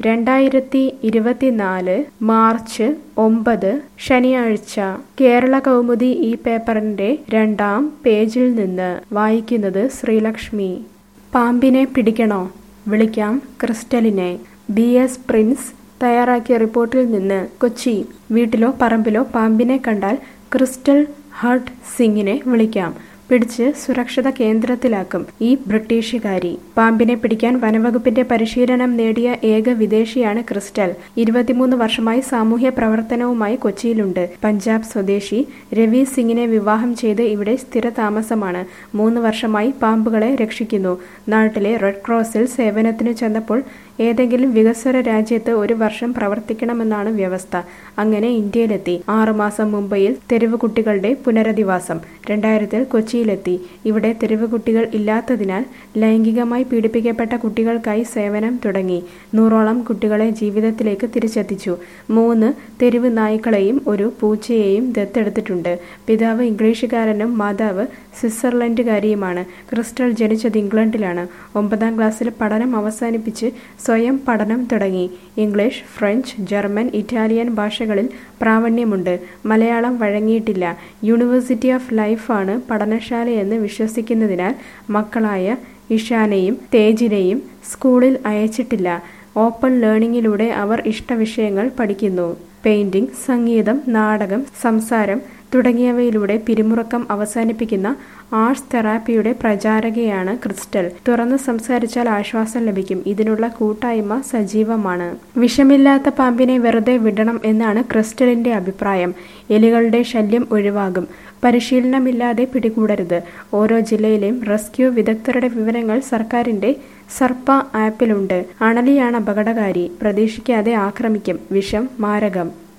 2024 March 9 ശനിയാഴ്ച കേരള കൗമുദി ഈ പേപ്പറിന്റെ 2-ാം പേജിൽ നിന്ന് വായിക്കുന്നത് ശ്രീലക്ഷ്മി. പാമ്പിനെ പിടിക്കണോ? വിളിക്കാം ക്രിസ്റ്റലിനെ. BS പ്രിൻസ് തയ്യാറാക്കിയ റിപ്പോർട്ടിൽ നിന്ന്. കൊച്ചി. വീട്ടിലോ പറമ്പിലോ പാമ്പിനെ കണ്ടാൽ ക്രിസ്റ്റൽ ഹർട്ട് സിംഗിനെ വിളിക്കാം. പിടിച്ച് സുരക്ഷിത കേന്ദ്രത്തിലാക്കും ഈ ബ്രിട്ടീഷുകാരി. പാമ്പിനെ പിടിക്കാൻ വനവകുപ്പിന്റെ പരിശീലനം നേടിയ ഏക വിദേശിയാണ് ക്രിസ്റ്റൽ. 23 വർഷമായി സാമൂഹ്യ പ്രവർത്തനവുമായി കൊച്ചിയിലുണ്ട്. പഞ്ചാബ് സ്വദേശി രവി സിംഗിനെ വിവാഹം ചെയ്ത് ഇവിടെ സ്ഥിരതാമസമാണ്. 3 വർഷമായി പാമ്പുകളെ രക്ഷിക്കുന്നു. നാട്ടിലെ റെഡ് ക്രോസിൽ സേവനത്തിനു ചെന്നപ്പോൾ ഏതെങ്കിലും വികസ്വര രാജ്യത്ത് 1 വർഷം പ്രവർത്തിക്കണമെന്നാണ് വ്യവസ്ഥ. അങ്ങനെ ഇന്ത്യയിലെത്തി. 6 മാസം മുംബൈയിൽ തെരുവ് കുട്ടികളുടെ പുനരധിവാസം. 2000-ൽ കൊച്ചിയിലെത്തി. ഇവിടെ തെരുവ് കുട്ടികൾ ഇല്ലാത്തതിനാൽ ലൈംഗികമായി പീഡിപ്പിക്കപ്പെട്ട കുട്ടികൾക്കായി സേവനം തുടങ്ങി. 100ഓളം കുട്ടികളെ ജീവിതത്തിലേക്ക് തിരിച്ചെത്തിച്ചു. 3 തെരുവ് നായ്ക്കളെയും 1 പൂച്ചയെയും ദത്തെടുത്തിട്ടുണ്ട്. പിതാവ് ഇംഗ്ലീഷുകാരനും മാതാവ് സ്വിറ്റ്സർലൻഡുകാരിയുമാണ്. ക്രിസ്റ്റൽ ജനിച്ചത് ഇംഗ്ലണ്ടിലാണ്. 9ാം ക്ലാസ്സിൽ പഠനം അവസാനിപ്പിച്ച് സ്വയം പഠനം തുടങ്ങി. ഇംഗ്ലീഷ്, ഫ്രഞ്ച്, ജർമ്മൻ, ഇറ്റാലിയൻ ഭാഷകളിൽ പ്രാവീണ്യമുണ്ട്. മലയാളം വഴങ്ങിയിട്ടില്ല. യൂണിവേഴ്സിറ്റി ഓഫ് ലൈഫാണ് പഠനശാലയെന്ന് വിശ്വസിക്കുന്നതിനാൽ മക്കളായ ഇഷാനെയും തേജിനെയും സ്കൂളിൽ അയച്ചിട്ടില്ല. ഓപ്പൺ ലേണിംഗിലൂടെ അവർ ഇഷ്ടവിഷയങ്ങൾ പഠിക്കുന്നു. പെയിന്റിംഗ്, സംഗീതം, നാടകം, സംസാരം തുടങ്ങിയവയിലൂടെ പിരിമുറുക്കം അവസാനിപ്പിക്കുന്ന ആർട്സ് തെറാപ്പിയുടെ പ്രചാരകയാണ് ക്രിസ്റ്റൽ. തുറന്ന് സംസാരിച്ചാൽ ആശ്വാസം ലഭിക്കും. ഇതിനുള്ള കൂട്ടായ്മ സജീവമാണ്. വിഷമില്ലാത്ത പാമ്പിനെ വെറുതെ വിടണം എന്നാണ് ക്രിസ്റ്റലിന്റെ അഭിപ്രായം. എലികളുടെ ശല്യം ഒഴിവാകും. പരിശീലനമില്ലാതെ പിടികൂടരുത്. ഓരോ ജില്ലയിലെയും റെസ്ക്യൂ വിദഗ്ധരുടെ വിവരങ്ങൾ സർക്കാരിന്റെ സർപ്പ ആപ്പിലുണ്ട്. അണലിയാണ് അപകടകാരി. പ്രതീക്ഷിക്കാതെ ആക്രമിക്കും. വിഷം മാരകം.